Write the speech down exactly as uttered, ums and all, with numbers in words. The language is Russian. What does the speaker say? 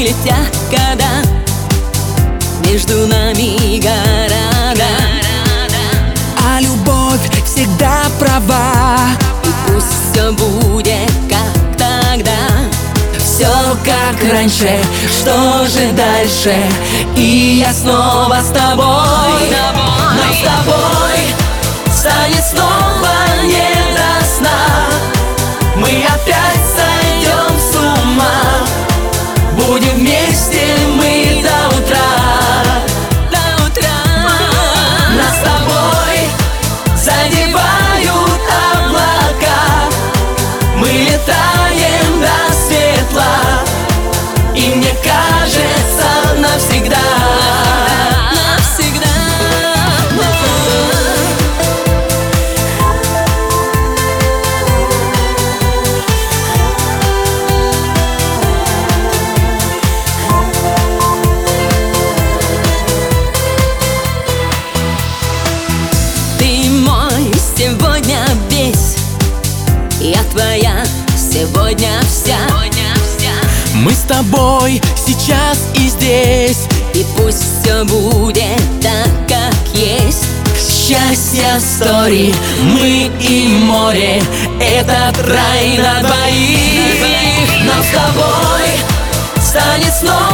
летят года, между нами города, а любовь всегда права. и пусть все будет как тогда. Все как раньше, что же дальше? И я снова с тобой. Нам с тобой станет снова не до сна. Мы опять сойдем с ума. Будем вместе мы до утра. До утра Нас с тобой задевают облака. Мы летаем до светла, и мне кажется навсегда. навсегда. Ты мой сегодня весь, я твоя сегодня вся. Мы с тобой сейчас и здесь, И пусть все будет так, как есть. счастье стори, мы и море, этот рай на двоих. Нам с тобой станет снова